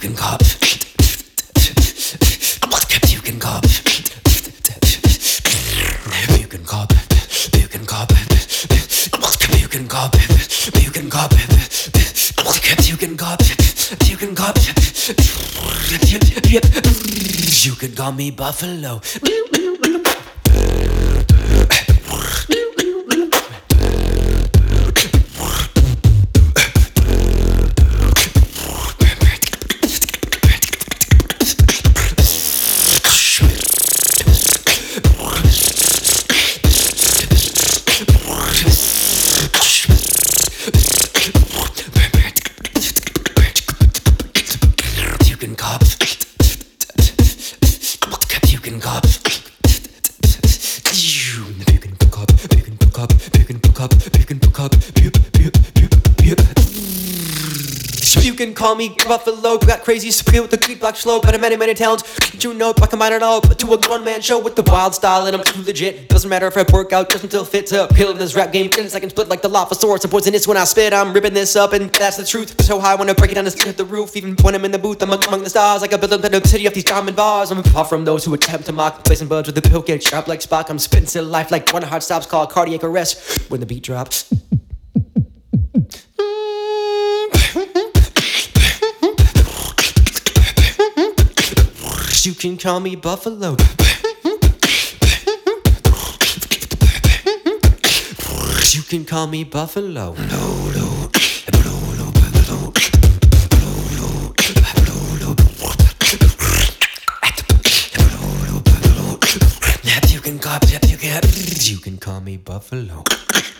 can cop. You can cop. You can cop. You can cop. You can cop. You can cop. You can cop. You can cop. You can call me Buffalo. You can cop. You can cop. You can cop. You can cop. You can cop. You can cop. You can call me Buffalo, got crazy speed with the creep block slow, but in many talents, you know, I combine it all to a one-man show with the wild style, and I'm too legit. Doesn't matter if I work out, just until fit to appeal in this rap game. 10 seconds split like the Dilophosaurus, I'm poisonous when I spit, I'm ripping this up, and that's the truth. So high when I break it down to the roof, even when I'm in the booth, I'm among the stars, like I build up the city of these diamond bars. I'm far from those who attempt to mock, placing buds with the pill, get sharp like Spock. I'm spitting still life like when a heart stops, called cardiac arrest when the beat drops. You can call me Buffalo. You can call me Buffalo. You can call me Buffalo.